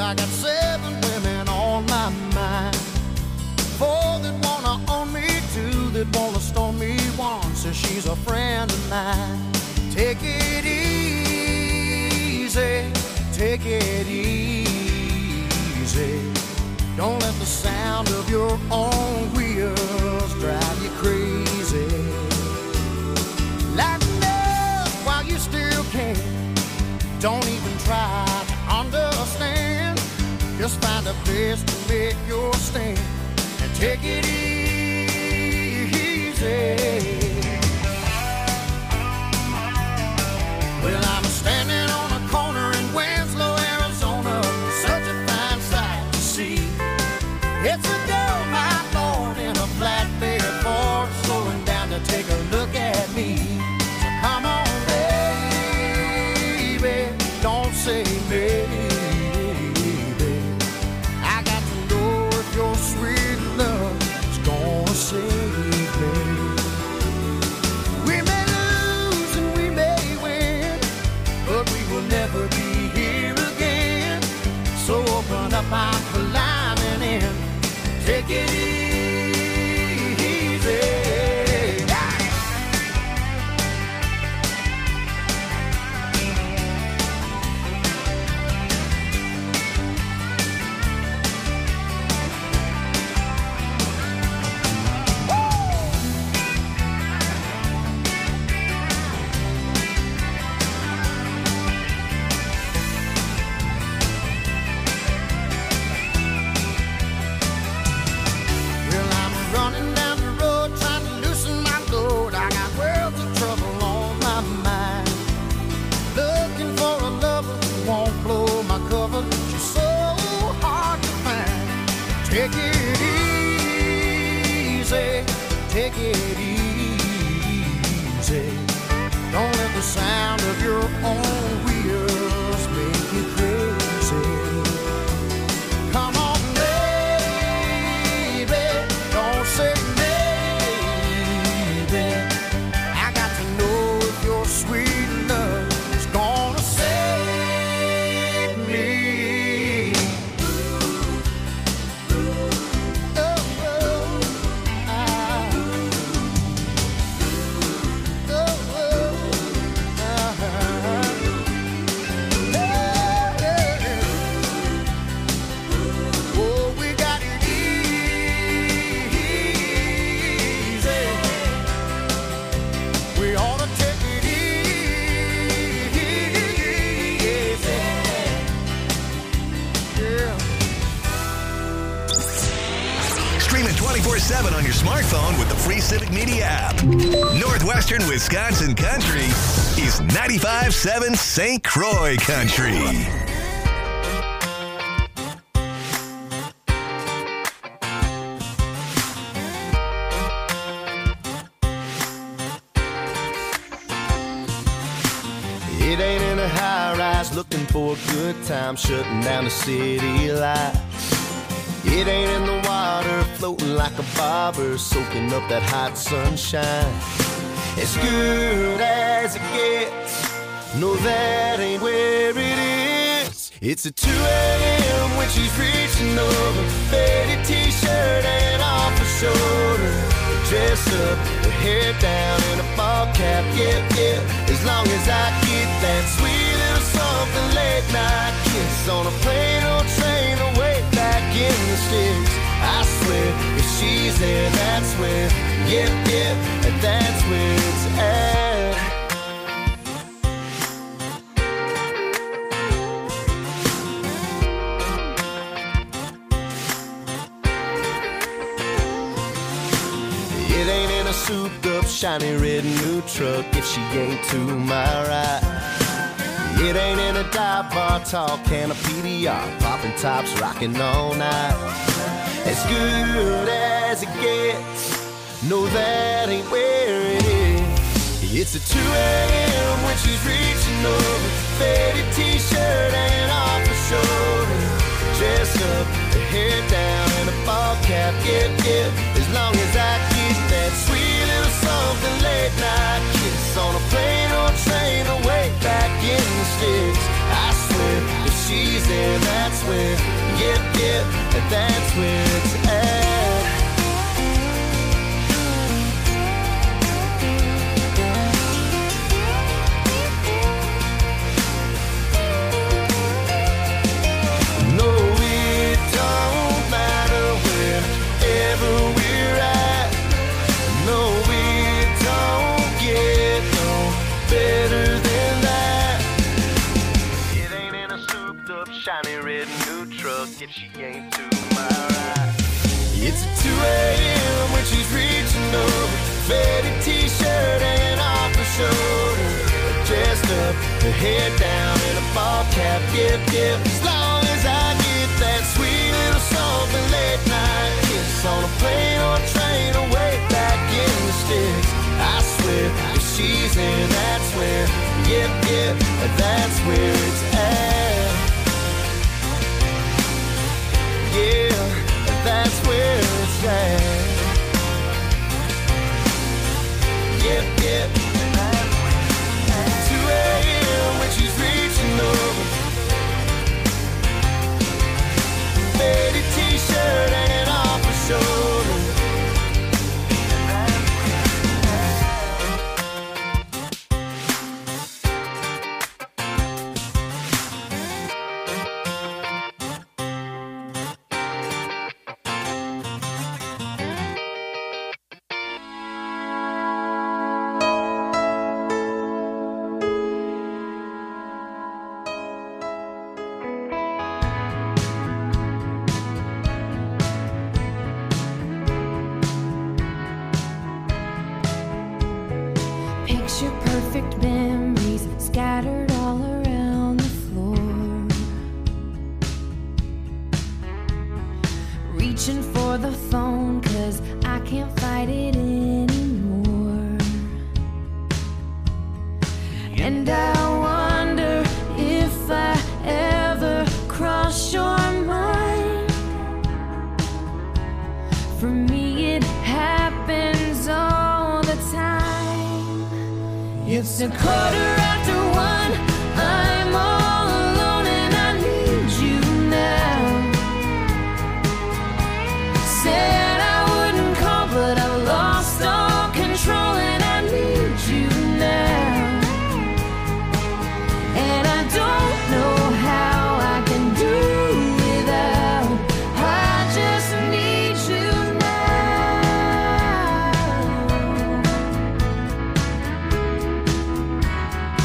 I got 7 women on my mind. 4 that wanna own me, 2 that wanna stone me, 1 says she's a friend of mine. Take it easy, take it easy. Don't let the sound of your own wheels drive you crazy. Lighten up while you still can. Don't even try to understand. Just find a place to make your stand and take it easy. Well, I'm standing on a corner in Winslow, Arizona. Such a fine sight to see. It's a girl, my lord, in a flatbed Ford, slowing down to take a look at me. So come on, baby, don't say maybe. I got to know if your sweet love is gonna save me. We may lose and we may win, but we will never be here again. So open up our climbing in. Take it easy. Take it easy, take it easy. Don't let the sound of your own wheels make you crazy. Come on, baby, don't say maybe. I got to know if your sweet love is gonna save me. Stream it 24/7 on your smartphone with the free Civic Media app. Northwestern Wisconsin Country is 95.7 St. Croix Country. It ain't in a high-rise looking for a good time, shutting down the city lights. It ain't in the water floating like a bobber, soaking up that hot sunshine. As good as it gets, no, that ain't where it is. It's at 2 a.m. when she's reaching over, faded t-shirt and off her shoulder. Dressed up, her hair down in a ball cap, yeah, yeah. As long as I get that sweet little something late night kiss on a plane or train away back in the sticks. I swear, if she's there, that's where, yeah, yeah, that's where it's at. It ain't in a souped up, shiny red new truck if she ain't to my right. It ain't in a dive bar, tall can of PDR, popping tops, rocking all night. As good as it gets, no, that ain't where it is. It's at 2 a.m. when she's reaching over, faded t-shirt and off her shoulder. Dressed up, her hair down and a ball cap, yeah, yeah. As long as I get that sweet little something late night kiss on a plane or train away back in the sticks. I swear, if she's there, that's where, yep, that's where it's at. No, it don't matter wherever we're at. No, it don't get no better than that. It ain't in a souped up, shiny red new truck if she ain't to my right. It's 2 a.m. when she's reaching over, faded t-shirt hanging off her shoulder, dressed up, her head down in a ball cap, yep. As long as I get that sweet little something late night kiss on a plane or a train or way back in the sticks, I swear if she's in, that's where, yep, that's where it's at. Yeah, that's where it's at. Yep, 2 a.m. when she's reaching over, faded t-shirt hanging off her shoulder. Picture perfect memories scattered all around the floor. Reaching for the phone 'cause I can't fight it anymore. And I wonder if I ever cross your mind. For me it happens all the time. It's 1:15, I'm all alone and I need you now. Said I wouldn't call but I lost all control and I need you now. And I don't know how I can do without, I just need you now.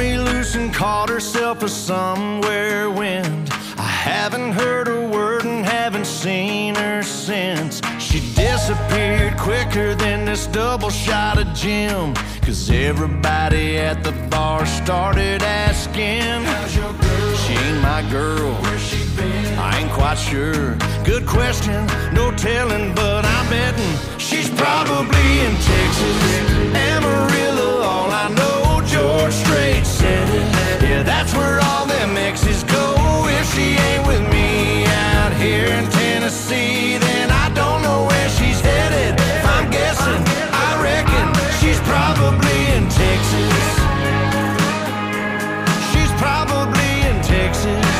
me loose and called herself a somewhere wind. I haven't heard a word and haven't seen her since. She disappeared quicker than this double shot of gin, 'cause everybody at the bar started asking, how's your girl? She ain't my girl. Where's she been? I ain't quite sure. Good question, no telling, but I'm betting she's probably in Texas, Amarillo. All I know, George Strait said it. Yeah, that's where all them exes go. If she ain't with me out here in Tennessee, then I don't know where she's headed. If I'm guessing, I reckon she's probably in Texas. She's probably in Texas.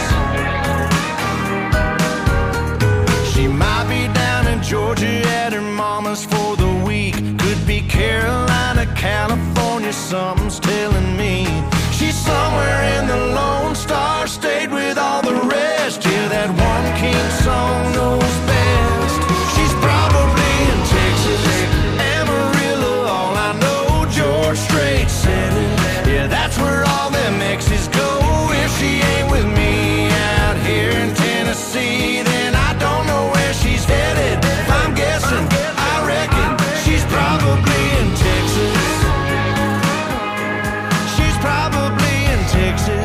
She might be down in Georgia at her mama's for the week. Could be Carolina, California, something's telling me. She's somewhere in the Lone Star State with all the rest. Yeah, that one king song knows best. She's probably in Texas, Amarillo. All I know, George Strait said it. Yeah, that's where all them exes go. If she ain't with me out here in Tennessee, then I don't know where she's headed. If I'm guessing, I reckon she's probably in Texas. She's probably in Texas.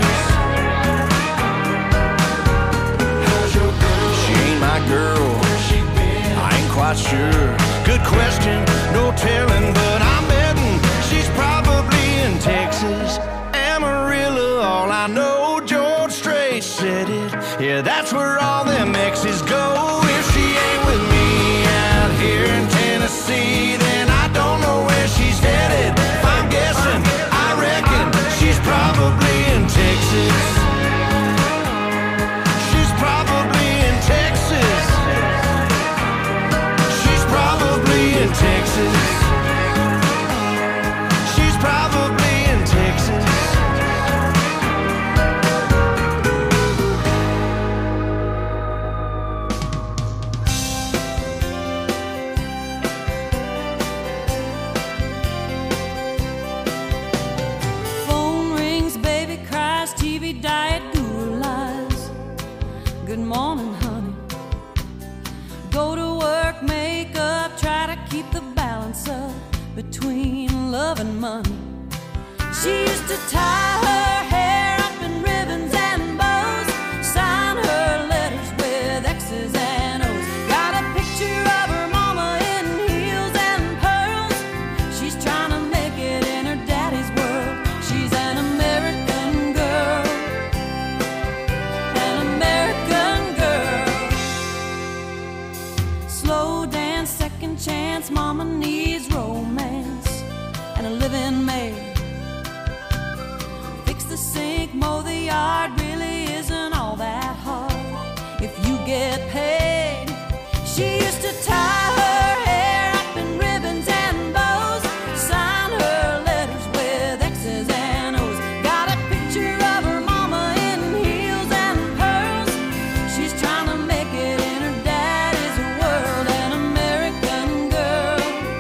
How's your girl? She ain't my girl. Where's she been? I ain't quite sure. Good question, no telling, but I'm betting she's probably in Texas, Amarillo. All I know, George Strait said it. Yeah, that's where all them exes go. If she ain't with me out here in Tennessee, then I don't know where she's headed. If I'm guessing, I reckon she's probably in Texas. She's probably in Texas. She's probably in Texas. She's probably in Texas. Phone rings, baby cries, TV diet, guru lies. Good morning, honey. Go to work, make up, try to keep the balance up between love and money. She used to tie her hair up in ribbons and bows, sign her letters with X's and O's. Got a picture of her mama in heels and pearls. She's trying to make it in her daddy's world. She's an American girl, an American girl. Slow dance, second chance, mama needs romance and a living maid. Fix the sink, mow the yard, really isn't all that hard if you get paid. She used to tie her hair up in ribbons and bows, sign her letters with X's and O's. Got a picture of her mama in heels and pearls. She's trying to make it in her daddy's world. An American girl,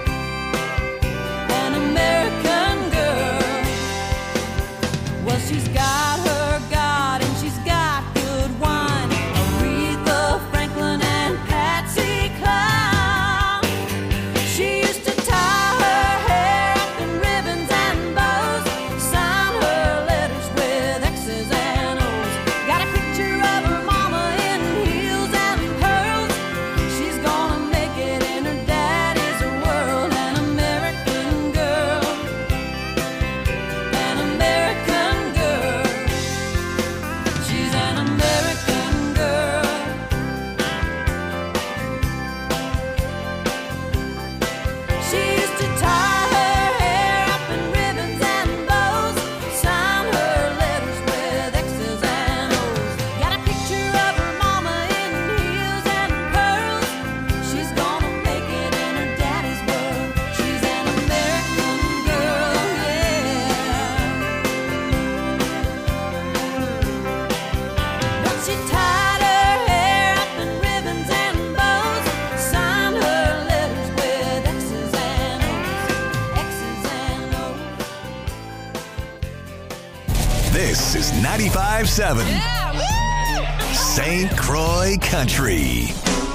an American girl. Well, she's got her God and she's got good wine. Aretha Franklin and Patsy Cline. She used to tie her hair up in ribbons and bows, sign her letters with X's and O's. Got a picture of her mama in heels and pearls. She's gonna make it in her daddy's world. An American girl, an American girl. This is 95.7 St. Croix Country.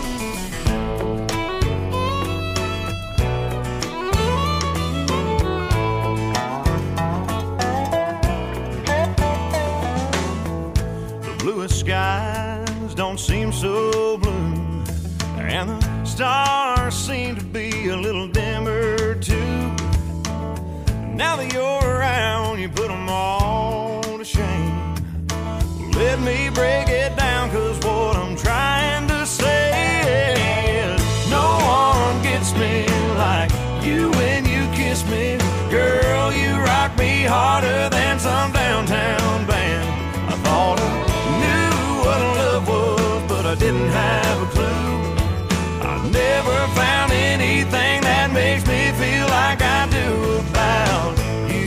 The bluest skies don't seem so blue, and the stars seem to be a little dimmer too. Now that you're around, you put them all to shame. Let me break it down, 'cause what I'm trying to say is no one gets me like you when you kiss me. Girl, you rock me harder than some downtown band. I thought I knew what love was, but I didn't have a clue. I never found anything that makes me feel like I do about you.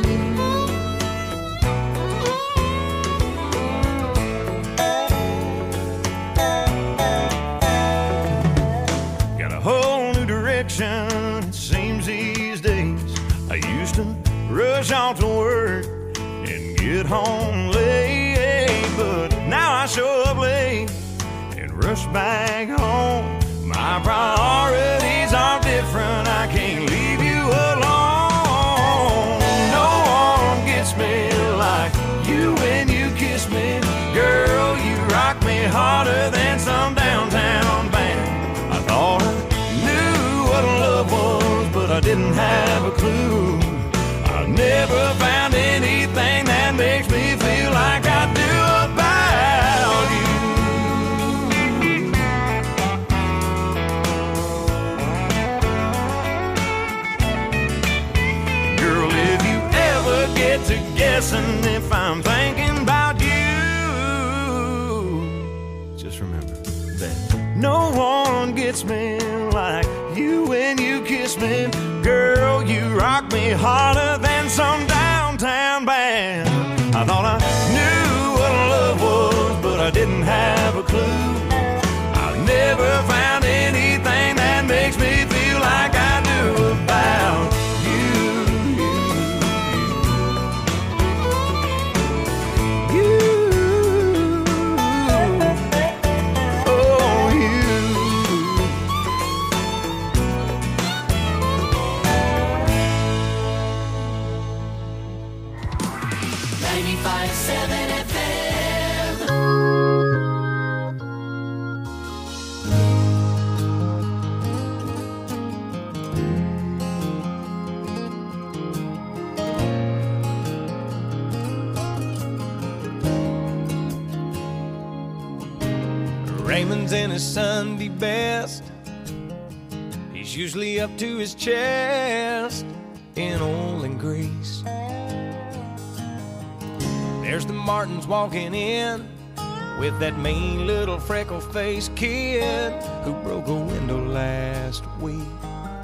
Got a whole new direction, it seems these days. I used to rush off to work and get home late, but now I show up late and rush back home. My priorities are different, I can't leave you alone. No one gets me like you when you kiss me. Girl, you rock me harder than some downtown band. I thought I knew what love was, but I didn't have a clue. I never found anything that makes me feel like I do about you. To guessing if I'm thinking about you, just remember that no one gets me like you when you kiss me. Girl, you rock me harder than some downtown band. I thought I knew what love was, but I didn't have a clue. I've never found anything that makes me feel like I do about you. Raymond's in his Sunday best. He's usually up to his chest in oil and grease. There's the Martins walking in with that mean little freckle-faced kid who broke a window last week.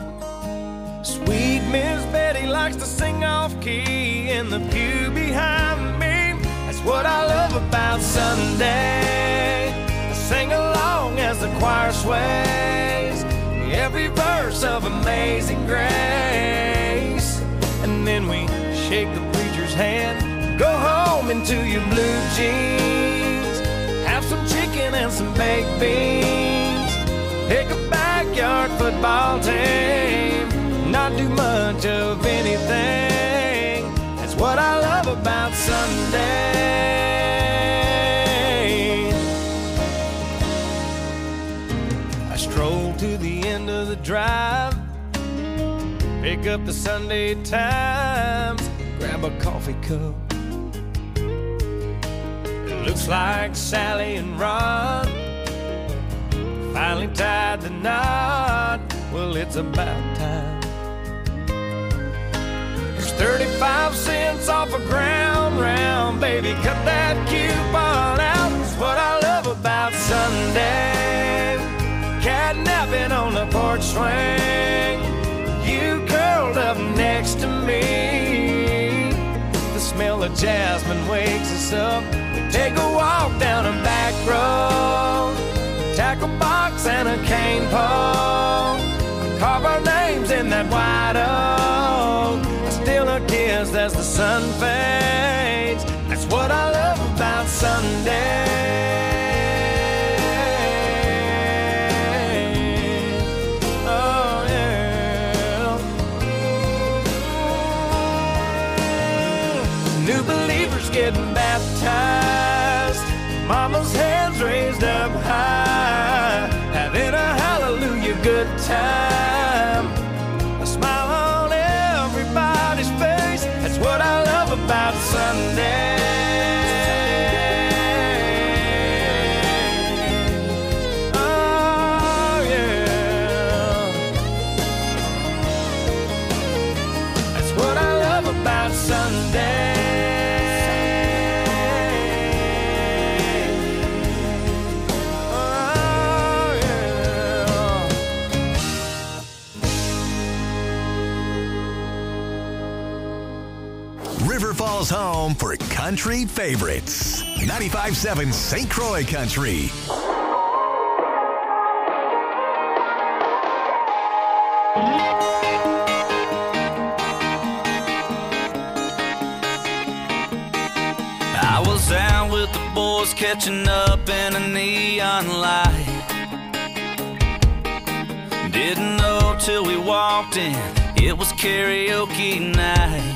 Sweet Miss Betty likes to sing off-key in the pew behind me. That's what I love about Sunday. Sing along as the choir sways every verse of Amazing Grace. And then we shake the preacher's hand, go home into your blue jeans, have some chicken and some baked beans, pick a backyard football team, not do much of anything. That's what I love about Sunday. Stroll to the end of the drive, pick up the Sunday Times, grab a coffee cup. It looks like Sally and Ron finally tied the knot. Well, it's about time. There's 35 cents off a ground round, baby, cut that coupon out. That's what I love about Sunday. Catnapping on the porch swing, you curled up next to me. The smell of jasmine wakes us up. We take a walk down a back road, tackle box and a cane pole, carve our names in that white oak. I steal a kiss as the sun fades. That's babies getting baptized, mama's hands raised up high, having a hallelujah good time. A smile on everybody's face, that's what I love about Sunday. Oh yeah, that's what I love about Sunday. River Falls home for country favorites. 95.7 St. Croix Country. I was out with the boys catching up in a neon light. Didn't know till we walked in, it was karaoke night.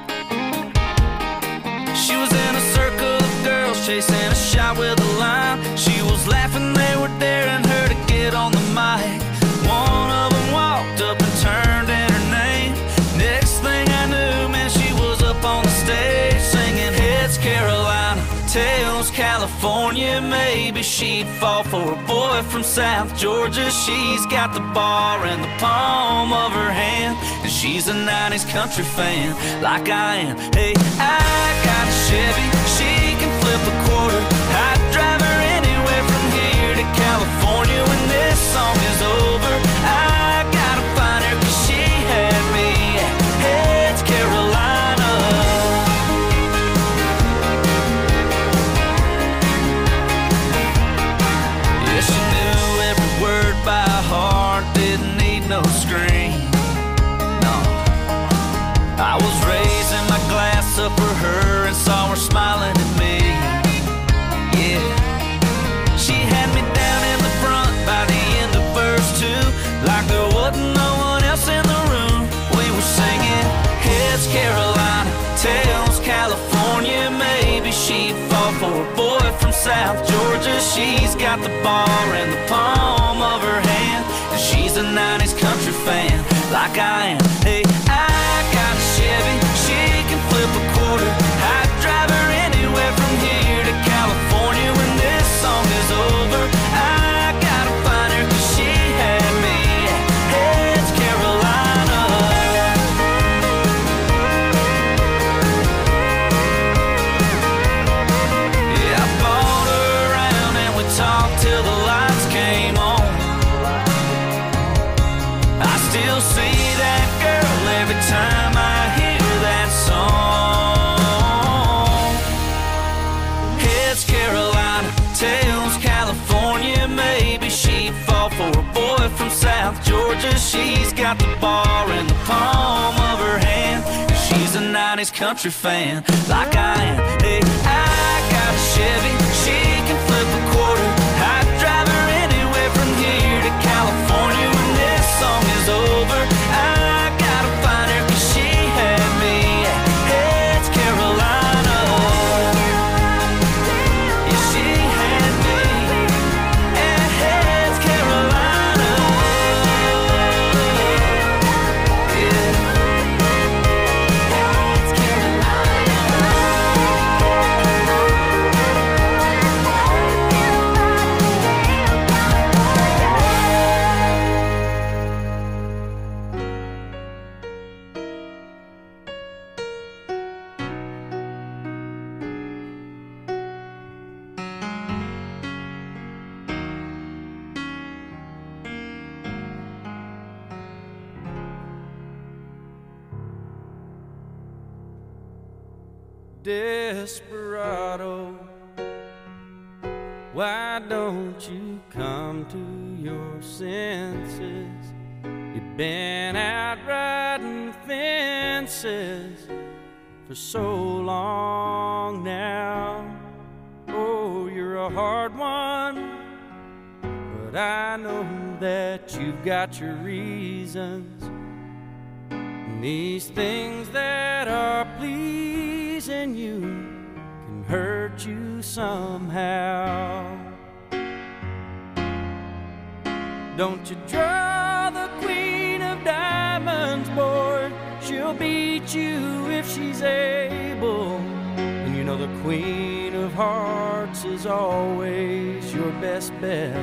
She was in a circle of girls chasing a shot with a line. She was laughing, they were daring her to get on the mic. One of them walked up and turned in her name. Next thing I knew, man, she was up on the stage singing Heads Carolina, Tails California. Maybe she'd fall for a boy from South Georgia. She's got the bar in the palm of her hand, and she's a 90s country fan like I am. Hey, I got a Chevy, she can flip a quarter. I'd drive her anywhere from here to California. When this song is over, I gotta find her, 'cause she had me at Heads Carolina. Yeah, she knew every word by heart, didn't need no screen. No, I was raising my glass up for her and saw her smiling at me. Yeah, she had me down in the front by the end of verse 2, like there wasn't no one else in the room. We were singing Heads Carolina, Tails California. Maybe she'd fall for a boy from South Georgia. She's got the bar in the palm of her hand, and she's a 90s country fan like I am. Hey, I got a Chevy, she can flip a quarter. I'd drive her anywhere from here to California. When this song is over, I gotta find her, 'cause she had me at Heads Carolina. Yeah, I bought her around and we talked till the lights came on. I still see that girl every time I hear that song. Heads Carolina, Tails California. Maybe she'd fall for a boy from South Georgia. She's got the bar in the palm of her hand, and she's a 90s country fan like I am. Hey, I got a Chevy, she can flip a quarter. I'd drive her anywhere from here to California. When this song is over, I gotta find her, 'cause she had me at Heads Carolina. Yeah, she had me at Heads Carolina. Yeah. Heads Carolina. Desperado, why don't you come to your senses? You've been out riding fences for so long now. Oh, you're a hard one, but I know that you've got your reasons. And these things that are pleasing you hurt you somehow. Don't you draw the queen of diamonds, boy. She'll beat you if she's able. And you know the queen of hearts is always your best bet.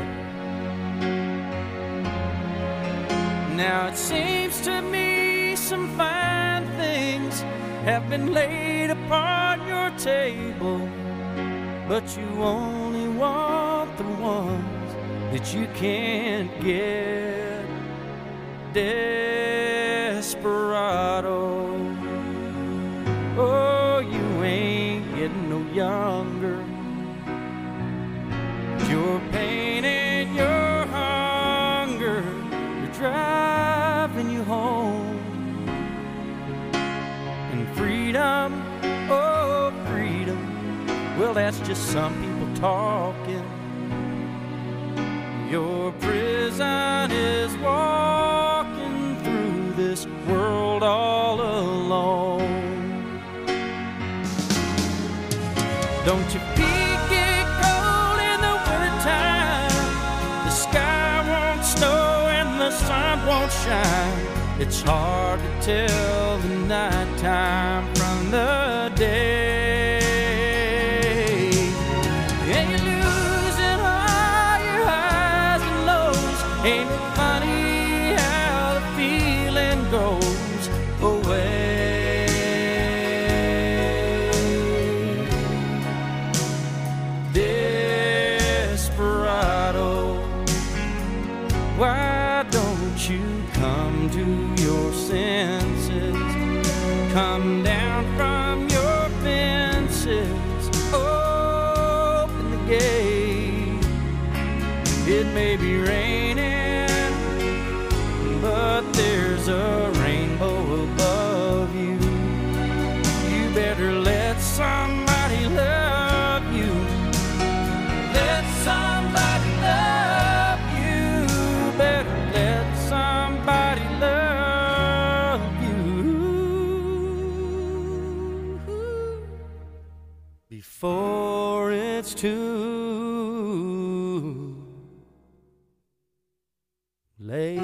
Now it seems to me some fine things have been laid upon your table, but you only want the ones that you can't get. Desperado, oh, you ain't getting no younger. Your pain and your hunger are driving you home. And freedom, oh freedom, well that's just some people talking. Your prison is walking through this world all alone. Don't you peek it cold in the wintertime? The sky won't snow and the sun won't shine. It's hard to tell the nighttime from the day. And you're losing all your highs and lows. Ain't it funny how the feeling goes away? Desperado, why don't you come to your senses? Come down from your fences, open the gate. It may be raining, but there's a rainbow above you. You better let somebody love you. Let somebody love you. Better let somebody love you before it's too late.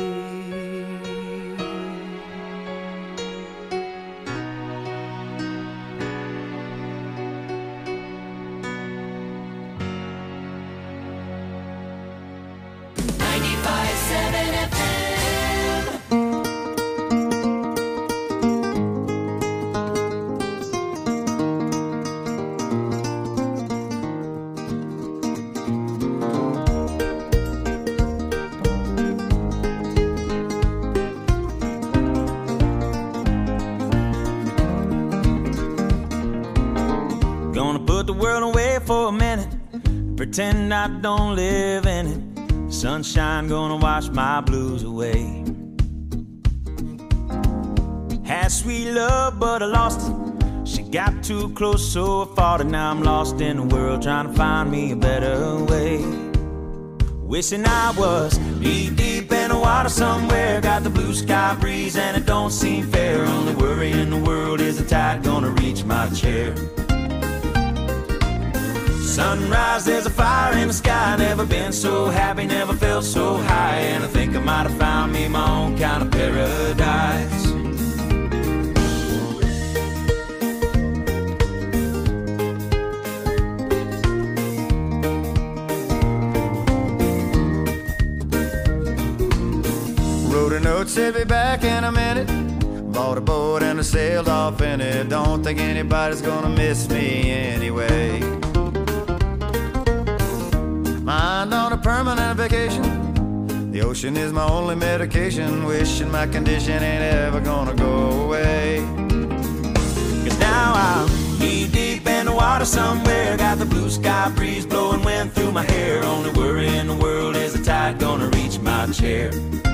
Gonna put the world away for a minute, pretend I don't live in it. Sunshine gonna wash my blues away. Had sweet love, but I lost it. She got too close, so I fought it. Now I'm lost in the world, trying to find me a better way. Wishing I was deep in the water somewhere. Got the blue sky breeze and it don't seem fair. Only worry in the world is the tide gonna reach my chair. Sunrise, there's a fire in the sky. Never been so happy, never felt so high. And I think I might have found me my own kind of paradise. Wrote a note, said be back in a minute. Bought a boat and I sailed off in it. Don't think anybody's gonna miss me anyway. Mind on a permanent vacation. The ocean is my only medication. Wishing my condition ain't ever gonna go away. Cause now I'm knee deep in the water somewhere. Got the blue sky breeze blowing wind through my hair. Only worry in the world is the tide gonna reach my chair.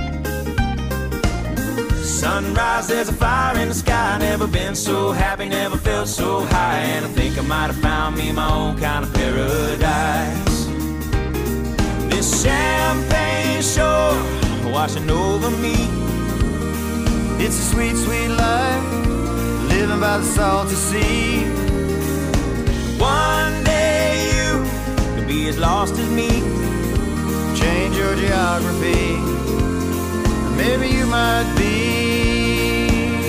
Sunrise, there's a fire in the sky. Never been so happy, never felt so high. And I think I might have found me my own kind of paradise. This champagne shore washing over me. It's a sweet, sweet life, living by the salty sea. One day as lost as me. Change your geography, maybe you might be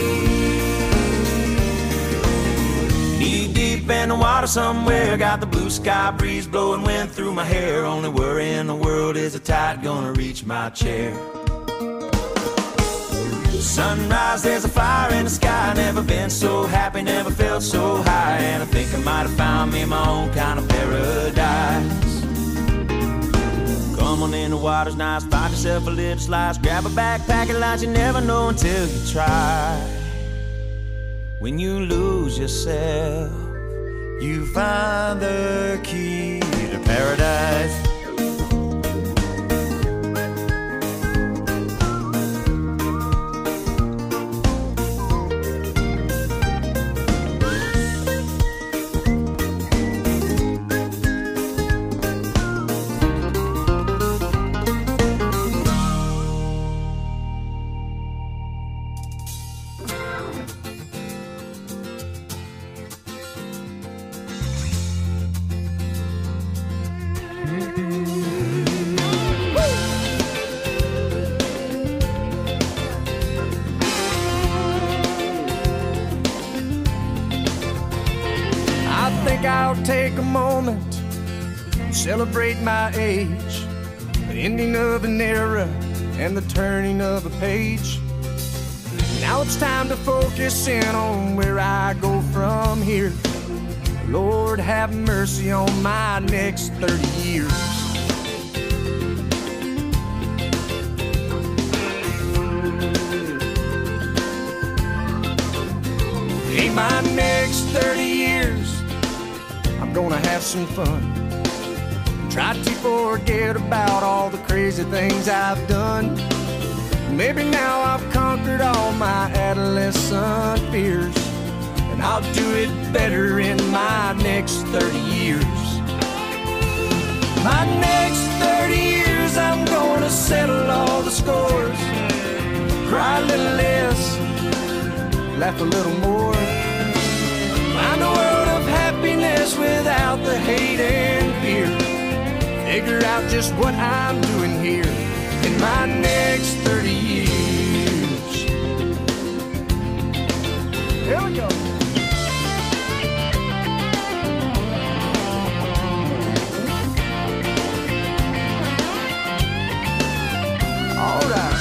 knee deep in the water somewhere. Got the blue sky breeze blowing wind through my hair. Only worry in the world is the tide gonna reach my chair. Sunrise, there's a fire in the sky. Never been so happy, never felt so high. And I think I might have found me my own kind of paradise. Come on in, the water's nice. Find yourself a little slice. Grab a backpack and lunch. You never know until you try. When you lose yourself, you find the key to paradise. I'll take a moment, celebrate my age, the ending of an era and the turning of a page. Now it's time to focus in on where I go from here. Lord, have mercy on my next 30 years. In my next 30 years, I'm gonna have some fun. Try to forget about all the crazy things I've done. Maybe now I've conquered all my adolescent fears, and I'll do it better in my next 30 years. My next 30 years, I'm gonna settle all the scores. Cry a little less, laugh a little more. Find a world of happiness without the hate and fear. Figure out just what I'm doing here in my next 30 years. Here we go. All right.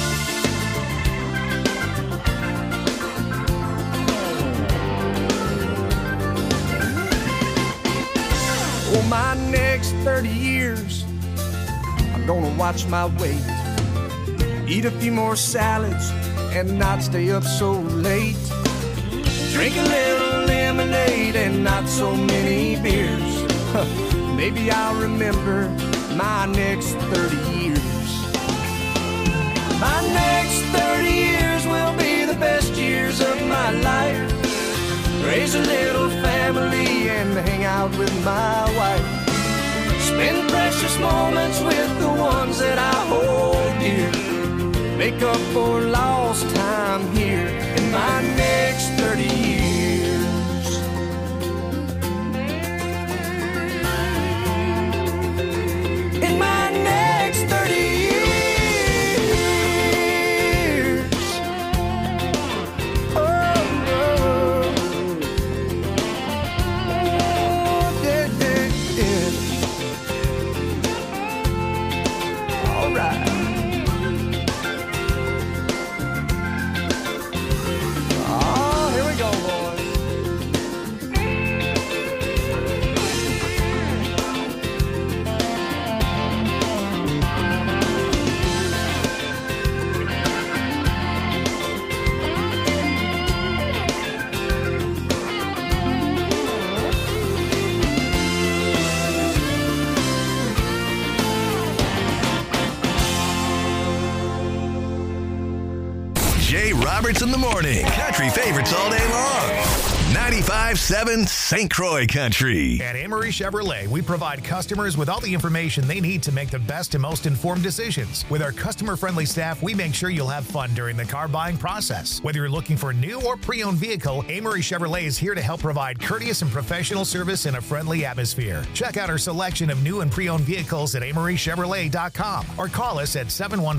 For my next 30 years, I'm gonna watch my weight, eat a few more salads and not stay up so late, drink a little lemonade and not so many beers. Maybe I'll remember my next 30 years. My next 30 years will be the best years of my life. Raise a little family and hang out with my wife. Spend precious moments with the ones that I hold dear. Make up for lost time here in my next 30 years. In my next 30 years. Jay Roberts in the morning. Country favorites all day long. 95.7 St. Croix Country. At Amory Chevrolet, we provide customers with all the information they need to make the best and most informed decisions. With our customer-friendly staff, we make sure you'll have fun during the car buying process. Whether you're looking for a new or pre-owned vehicle, Amory Chevrolet is here to help provide courteous and professional service in a friendly atmosphere. Check out our selection of new and pre-owned vehicles at AmoryChevrolet.com or call us at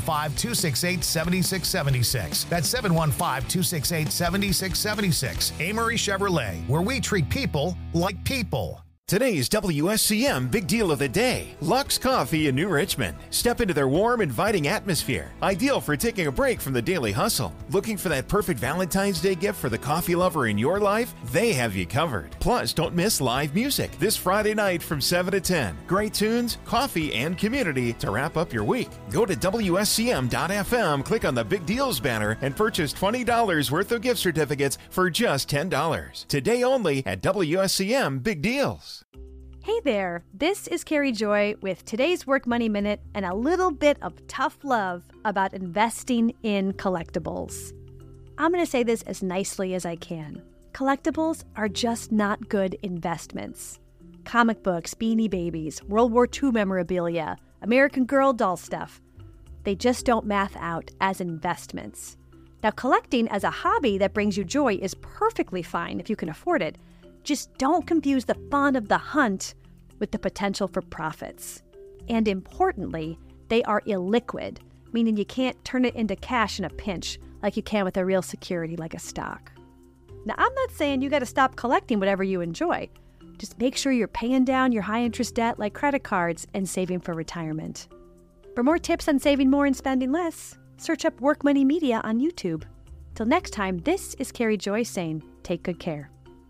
715-268-7676. That's 715-268-7676. Amory Chevrolet, where we treat people like people. Today's WSCM Big Deal of the Day. Lux Coffee in New Richmond. Step into their warm, inviting atmosphere. Ideal for taking a break from the daily hustle. Looking for that perfect Valentine's Day gift for the coffee lover in your life? They have you covered. Plus, don't miss live music this Friday night from 7 to 10. Great tunes, coffee, and community to wrap up your week. Go to WSCM.FM, click on the Big Deals banner, and purchase $20 worth of gift certificates for just $10. Today only at WSCM Big Deals. Hey there, this is Carrie Joy with today's Work Money Minute and a little bit of tough love about investing in collectibles. I'm going to say this as nicely as I can. Collectibles are just not good investments. Comic books, Beanie Babies, World War II memorabilia, American Girl doll stuff. They just don't math out as investments. Now, collecting as a hobby that brings you joy is perfectly fine if you can afford it. Just don't confuse the fun of the hunt with the potential for profits. And importantly, they are illiquid, meaning you can't turn it into cash in a pinch like you can with a real security like a stock. Now, I'm not saying you got to stop collecting whatever you enjoy. Just make sure you're paying down your high-interest debt like credit cards and saving for retirement. For more tips on saving more and spending less, search up Work Money Media on YouTube. Till next time, this is Carrie Joy saying, take good care.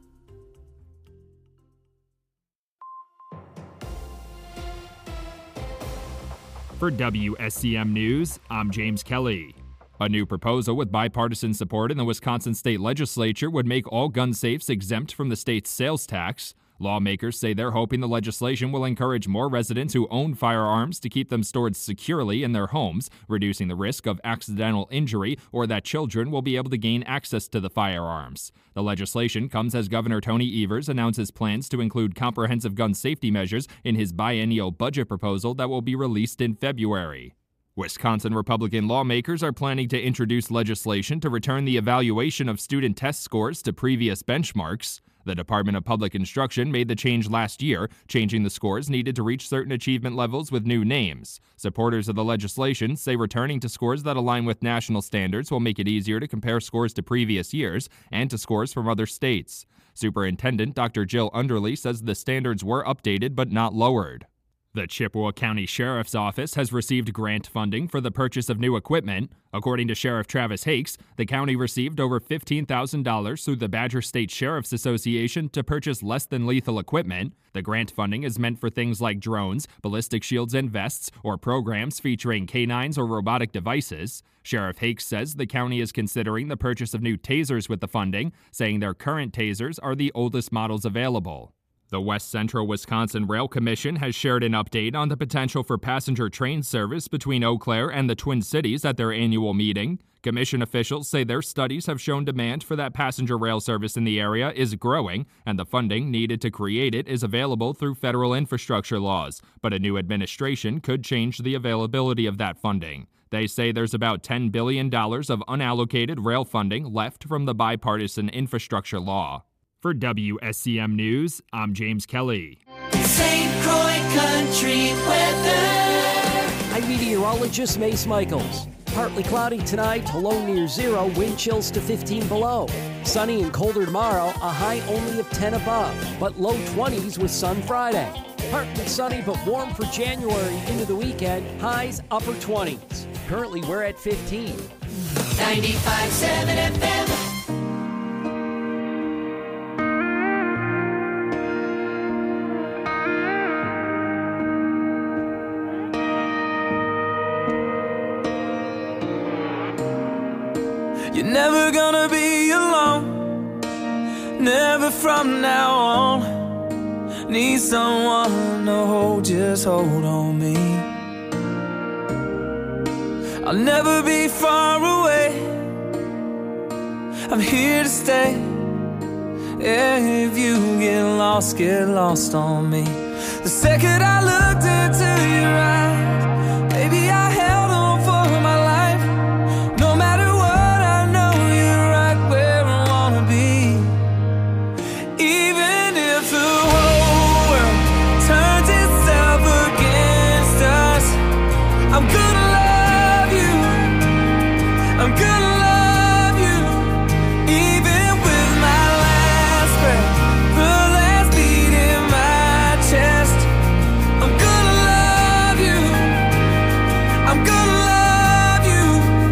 For WSCM News, I'm James Kelly. A new proposal with bipartisan support in the Wisconsin State Legislature would make all gun safes exempt from the state's sales tax. Lawmakers say they're hoping the legislation will encourage more residents who own firearms to keep them stored securely in their homes, reducing the risk of accidental injury or that children will be able to gain access to the firearms. The legislation comes as Governor Tony Evers announces plans to include comprehensive gun safety measures in his biennial budget proposal that will be released in February. Wisconsin Republican lawmakers are planning to introduce legislation to return the evaluation of student test scores to previous benchmarks. The Department of Public Instruction made the change last year, changing the scores needed to reach certain achievement levels with new names. Supporters of the legislation say returning to scores that align with national standards will make it easier to compare scores to previous years and to scores from other states. Superintendent Dr. Jill Underly says the standards were updated but not lowered. The Chippewa County Sheriff's Office has received grant funding for the purchase of new equipment. According to Sheriff Travis Hakes, the county received over $15,000 through the Badger State Sheriff's Association to purchase less than lethal equipment. The grant funding is meant for things like drones, ballistic shields and vests, or programs featuring canines or robotic devices. Sheriff Hakes says the county is considering the purchase of new tasers with the funding, saying their current tasers are the oldest models available. The West Central Wisconsin Rail Commission has shared an update on the potential for passenger train service between Eau Claire and the Twin Cities at their annual meeting. Commission officials say their studies have shown demand for that passenger rail service in the area is growing, and the funding needed to create it is available through federal infrastructure laws. But a new administration could change the availability of that funding. They say there's about $10 billion of unallocated rail funding left from the bipartisan infrastructure law. For WSCM News, I'm James Kelly. St. Croix Country weather. I'm meteorologist Mace Michaels. Partly cloudy tonight, low near zero, wind chills to 15 below. Sunny and colder tomorrow, a high only of 10 above, but low 20s with sun Friday. Partly sunny but warm for January into the weekend, highs upper 20s. Currently we're at 15. 95.7 FM. You're never gonna be alone, never from now on. Need someone to hold, just hold on me. I'll never be far away, I'm here to stay. If you get lost on me. The second I looked into your eyes, baby, I held on for my life. No matter what, I know you're right where I wanna be. Even if the whole world turns itself against us, I'm gonna love you. I'm gonna love you. Even with my last breath, the last beat in my chest, I'm gonna love you. I'm gonna love you.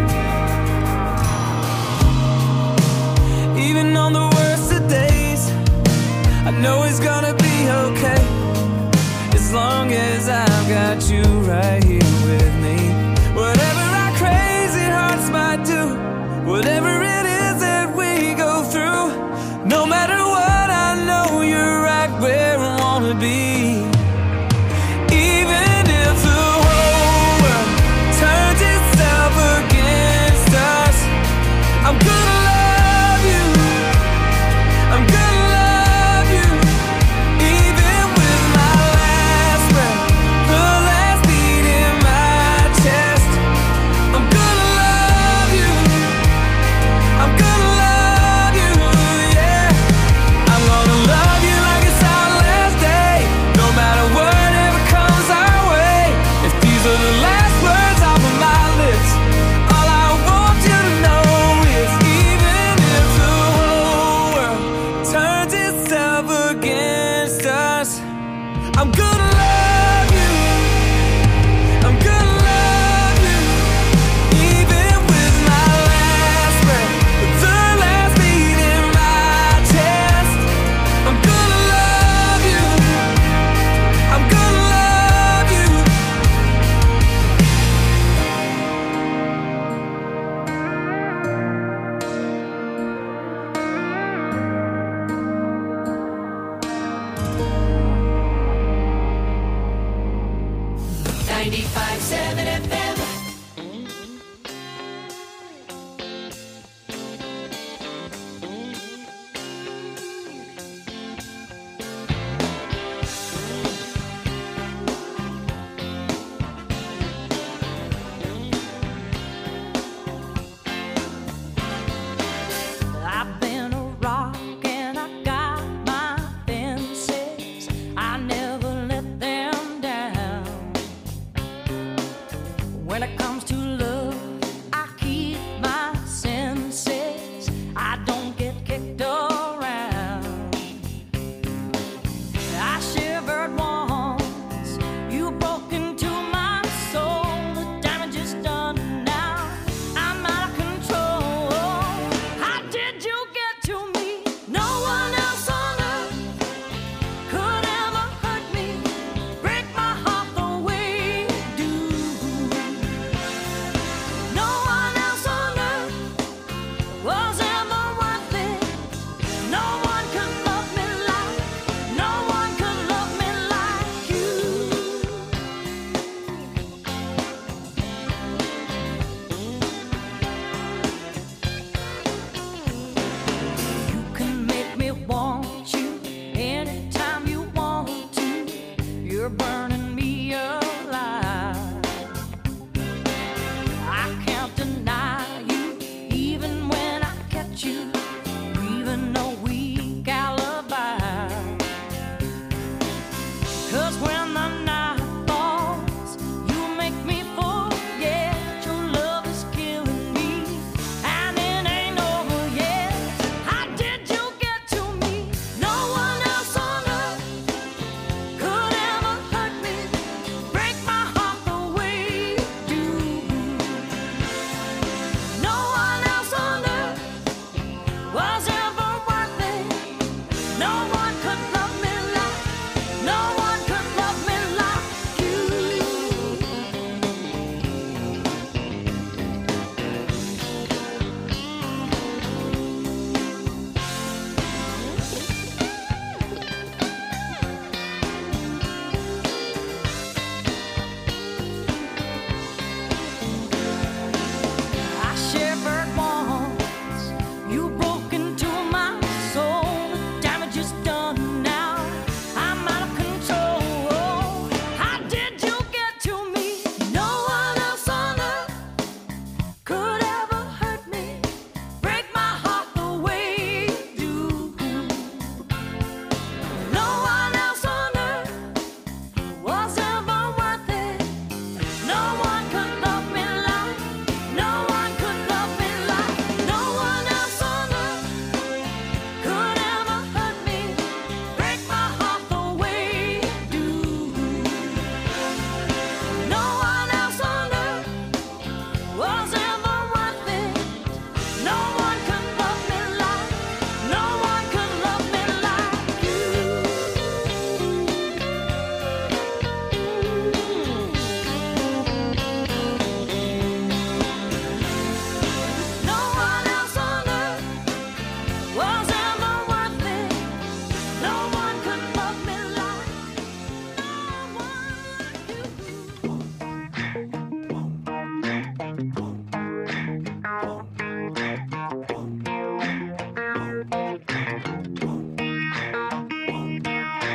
Even on the worst of days, I know it's gonna be okay, as long as I've got you right here with me. Whatever our crazy hearts might do, whatever it is that we go through, no matter what, I know you're right where I wanna be. Even if the whole world turns itself against us, I'm gonna love you. I'm gonna love you. Even with my last breath, the last beat in my chest, I'm gonna love you.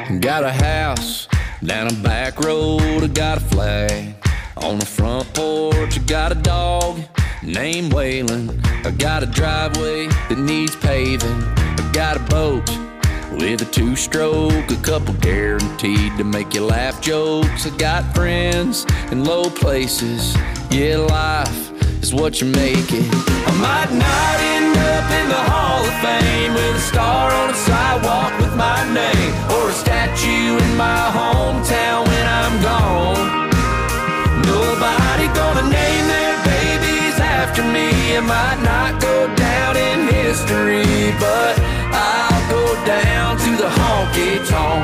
Got a house down a back road, I got a flag on the front porch. I got a dog named Waylon. I got a driveway that needs paving. I got a boat with a 2-stroke, a couple guaranteed to make you laugh jokes. I got friends in low places. Yeah, life is what you make it. I might not end up in the Hall of Fame with a star on the sidewalk with my name, or a statue in my hometown when I'm gone. Nobody gonna name their babies after me. It might not go down in history, but I'll go down to the honky-tonk.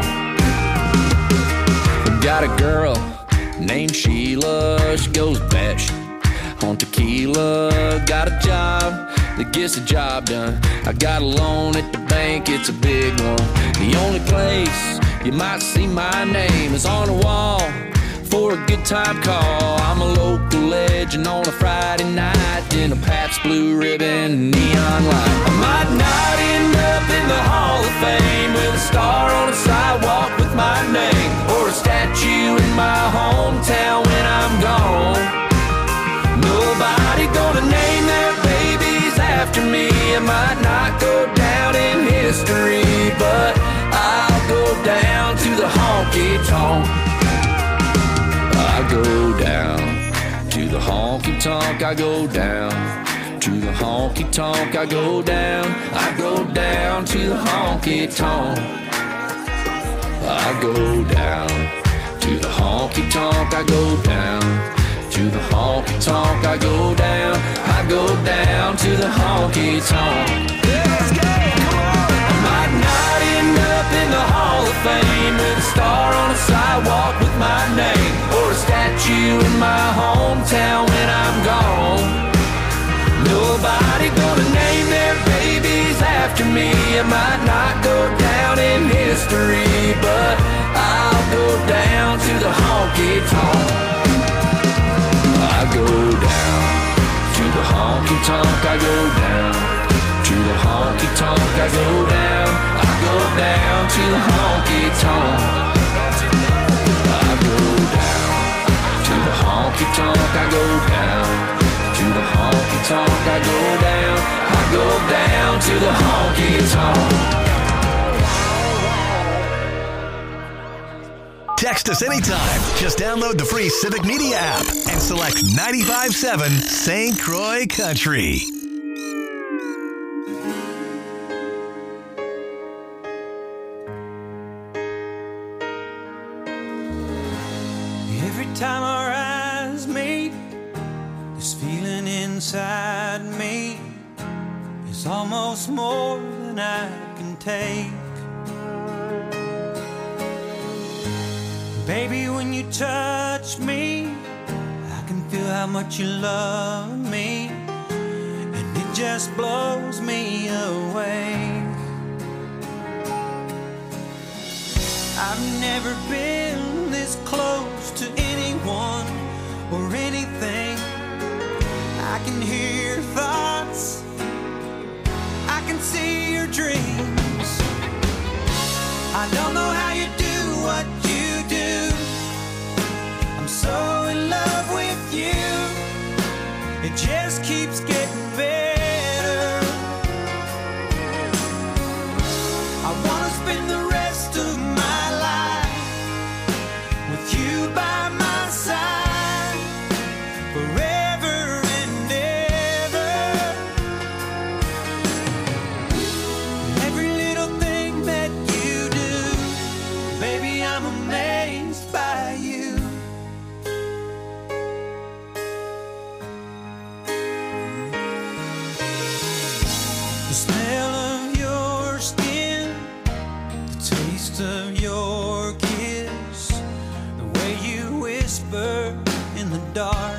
Got a girl named Sheila, she goes batshit on tequila. Got a job that gets the job done. I got a loan at the bank, it's a big one. The only place you might see my name is on the wall for a good time call. I'm a local legend on a Friday night in a Pabst Blue Ribbon neon light. I might not end up in the Hall of Fame with a star on the sidewalk with my name, or a statue in my hometown when I'm gone. Nobody gonna name their babies after me. It might not go down in history, but I'll go down to the honky-tonk. I go down to the honky-tonk. I go down to the honky-tonk. I go down. I go down to the honky-tonk. I go down to the honky-tonk. I go down to the honky-tonk. I go down. I go down to the honky-tonk. Let's go, come on. I might not end up in the Hall of Fame with a star on a sidewalk with my name, or a statue in my hometown when I'm gone. Nobody gonna name their babies after me. It might not go down in history, but I'll go down to the honky-tonk. I go down to the honky-tonk. I go down to the honky-tonk. I go down. I go down to the honky-tonk. I go down to the honky-tonk. I go down to the honky-tonk. I go down. I go down to the honky-tonk. Text us anytime. Just download the free Civic Media app and select 95.7 St. Croix Country. Every time our eyes meet, this feeling inside me is almost more than I can take. Baby, when you touch me, I can feel how much you love me, and it just blows me away. I've never been this close to anyone or anything. I can hear your thoughts, I can see your dreams. I don't know how you do what you do. I'm so in love with you. It just keeps getting better. I wanna spend the rest of my life with you by my side, forever and ever. Every little thing that you do, baby, I'm amazed by you. The smell of your skin, the taste of your kiss, the way you whisper in the dark,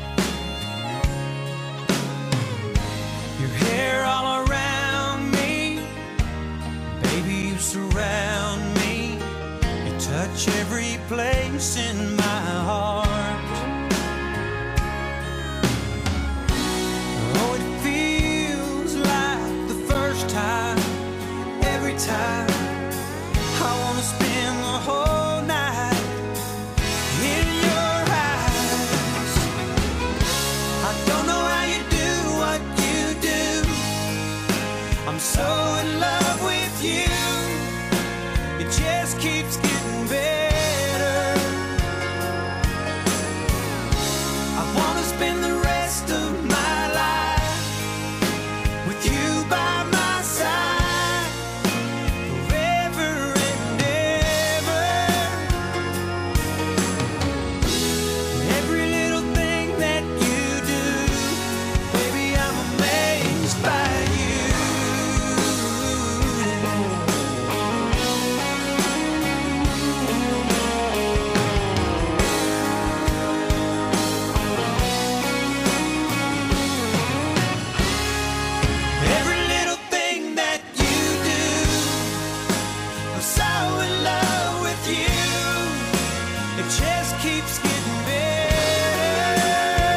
your hair all around me, baby, you surround me, you touch every place in my heart. Oh, it feels like the first time, every time. I want wanna spend the whole night in your eyes. I don't know how you do what you do. I'm so in love with you. It just keeps getting better. I wanna spend the rest of my life with you by my side, forever and ever. Every little thing that you do, baby, I'm amazed by you. Every little thing that you do, I'm so in love with you. It just keeps getting better.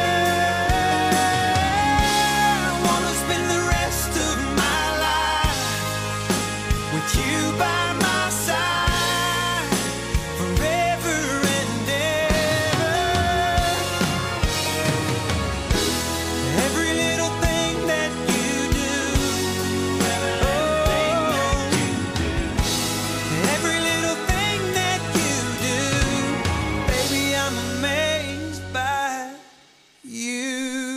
I wanna spend the rest of my life with you by my side, forever and ever. Every little thing that you do, every little thing that you do, baby, I'm amazed by you.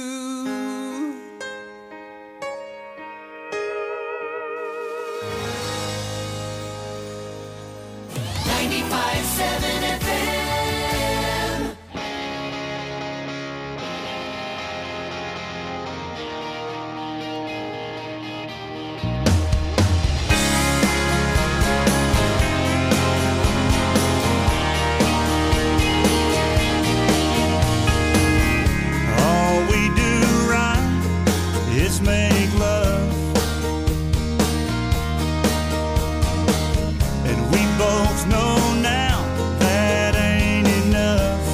95.7 FM. All we do right is make love, and we both know now that ain't enough.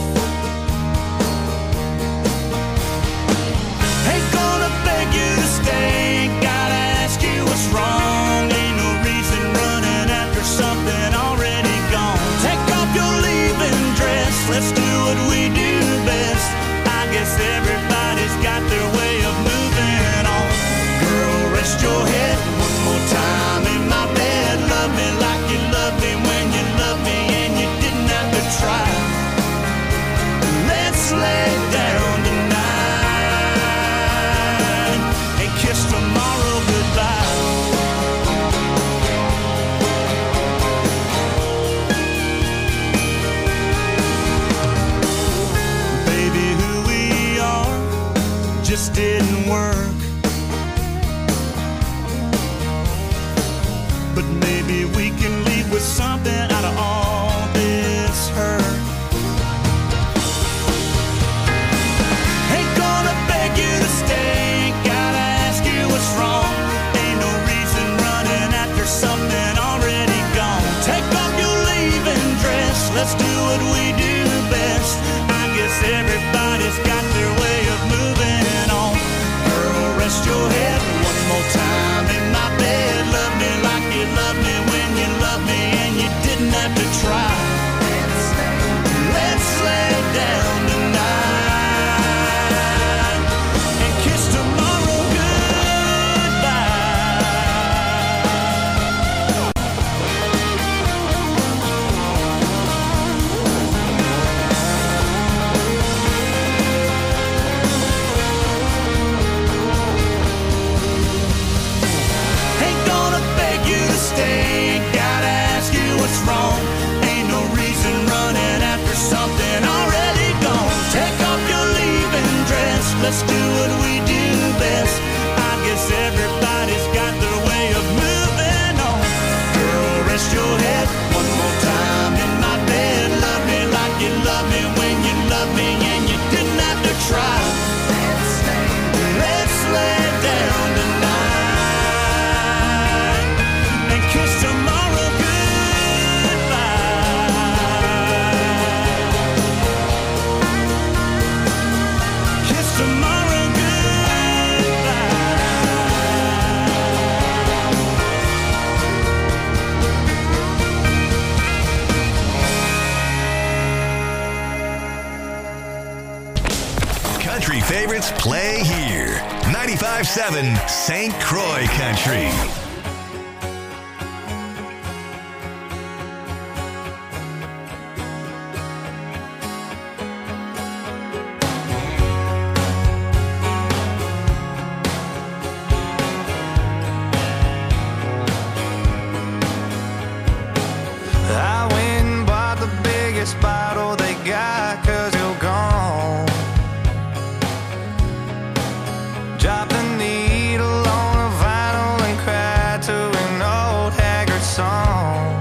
Ain't gonna beg you to stay, gotta ask you what's wrong. Ain't no reason running after something already gone. Take off your leaving dress, let's do what we do best. I guess everybody's got their way of moving on. Girl, rest your head one more time in my bed. Love me like you loved me when you loved me and you didn't have to try. Let's lay down tonight and kiss tomorrow goodbye. Baby, who we are just didn't work. But maybe we can leave with something out of all this hurt. Ain't gonna beg you to stay, gotta ask you what's wrong. Ain't no reason running after something already gone. Take off your leaving dress, let's do what we do best. I guess everybody's got their way of moving on. Girl, rest your head one more time in my bed. Love me like you loved me when you loved me and you didn't have to try. Let's lay down tonight and kiss tomorrow goodbye. Ain't gonna beg you to stay, gotta ask you what's wrong. favorites play here. 95.7 St. Croix Country. I went and bought the biggest bottle they got, 'cause you're gone. Dropped the needle on a vinyl and cried to an old haggard song.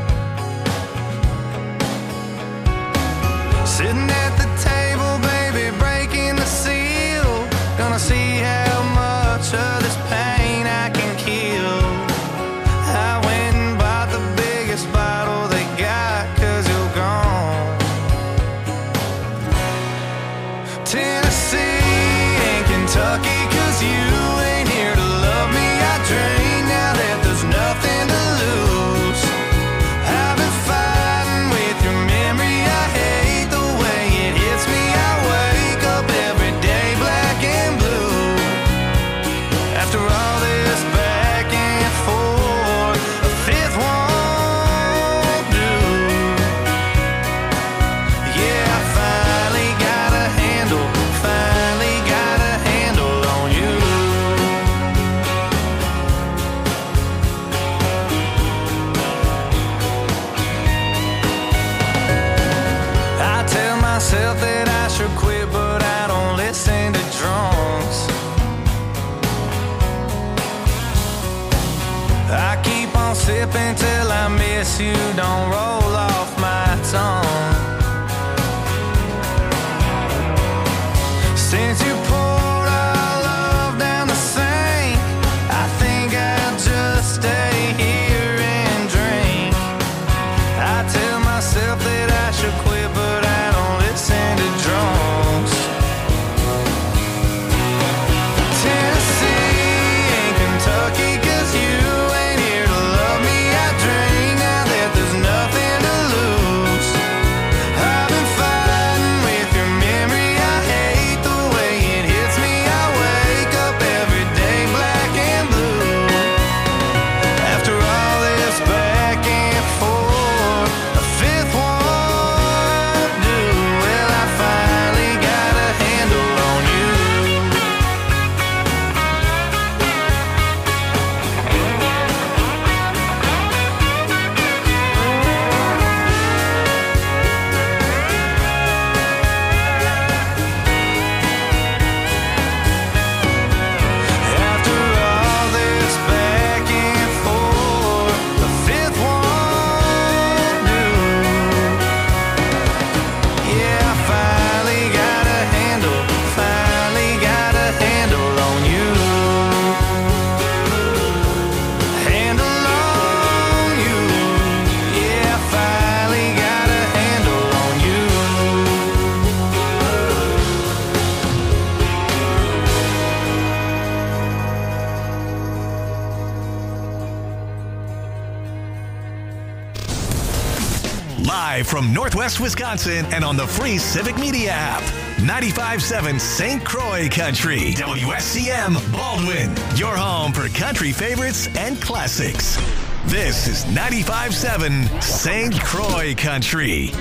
Sitting at the table, baby, breaking the seal. Gonna see how much of this pain I can kill. I went and bought the biggest bottle they got, 'cause you're gone. Tennessee and Kentucky, 'cause you ain't here to love me. I drink now that there's nothing to lose. I've been fighting with your memory. I hate the way it hits me. I wake up every day black and blue. After all this back and forth, a fifth won't do. Yeah, I finally got a handle on you. I tell myself that I should quit, but I don't listen to drunks. I keep on sipping till I miss you, don't roll off my tongue. Since you poured our love down the sink, I think I'll just stay here and drink. I tell myself that I should quit, but I don't listen to drunks. Tennessee and Kentucky, 'cause you ain't here to love me. I drink now that there's nothing to lose. I've been fighting with your memory. I hate the way it hits me. I wake up every day black and blue. After all this back and forth, a fifth won't do. Well, I finally got a handle on you. After all this back and forth, the fifth won't do. Yeah, I finally got a handle on you. Handle on you. Yeah, I finally got a handle on you. Live from Northwest Wisconsin and on the free Civic Media app. 95.7 St. Croix Country. WSCM Baldwin. Your home for country favorites and classics. This is 95.7 St. Croix Country.